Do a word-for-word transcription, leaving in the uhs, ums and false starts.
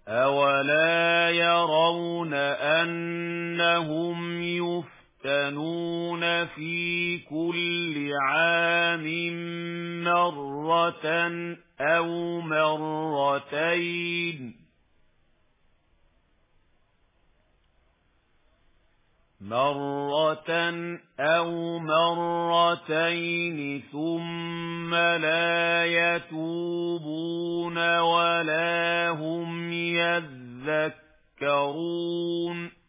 أَوَلَا يَرَوْنَ أَنَّهُمْ يُفْتَنُونَ فِي كُلِّ عَامٍ مَّرَّةً أَوْ مَرَّتَيْنِ مرة أو مرتين ثم لا يتوبون ولا هم يذكرون